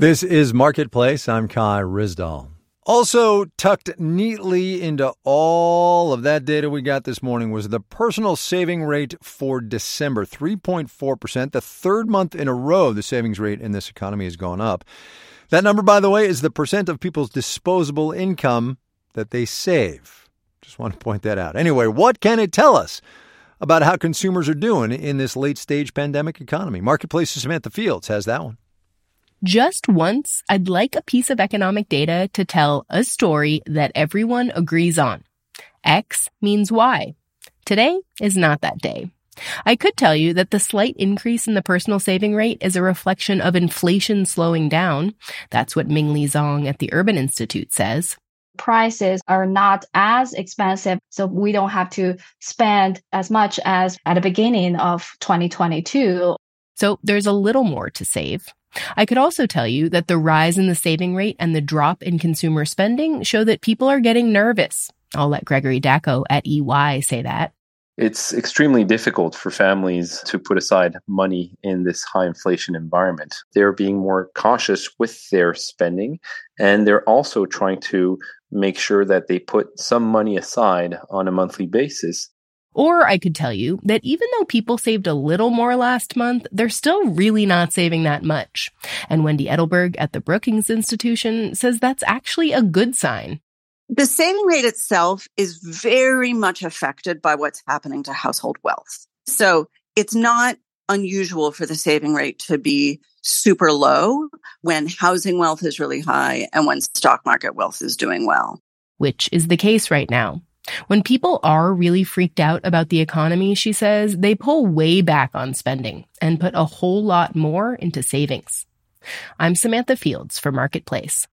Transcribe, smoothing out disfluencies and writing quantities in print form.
This is Marketplace. I'm Kai Ryssdal. Also tucked neatly into all of that data we got this morning was the personal saving rate for December, 3.4%. The third month in a row the savings rate in this economy has gone up. That number, by the way, is the percent of people's disposable income that they save. Just want to point that out. Anyway, what can it tell us about how consumers are doing in this late-stage pandemic economy? Marketplace's Samantha Fields has that one. Just once, I'd like a piece of economic data to tell a story that everyone agrees on. X means Y. Today is not that day. I could tell you that the slight increase in the personal saving rate is a reflection of inflation slowing down. That's what Ming-Li Zhang at the Urban Institute says. Prices are not as expensive, so we don't have to spend as much as at the beginning of 2022. So there's a little more to save. I could also tell you that the rise in the saving rate and the drop in consumer spending show that people are getting nervous. I'll let Gregory Dacko at EY say that. It's extremely difficult for families to put aside money in this high inflation environment. They're being more cautious with their spending, and they're also trying to make sure that they put some money aside on a monthly basis. Or I could tell you that even though people saved a little more last month, they're still really not saving that much. And Wendy Edelberg at the Brookings Institution says that's actually a good sign. The saving rate itself is very much affected by what's happening to household wealth. So it's not unusual for the saving rate to be super low when housing wealth is really high and when stock market wealth is doing well. Which is the case right now. When people are really freaked out about the economy, she says, they pull way back on spending and put a whole lot more into savings. I'm Samantha Fields for Marketplace.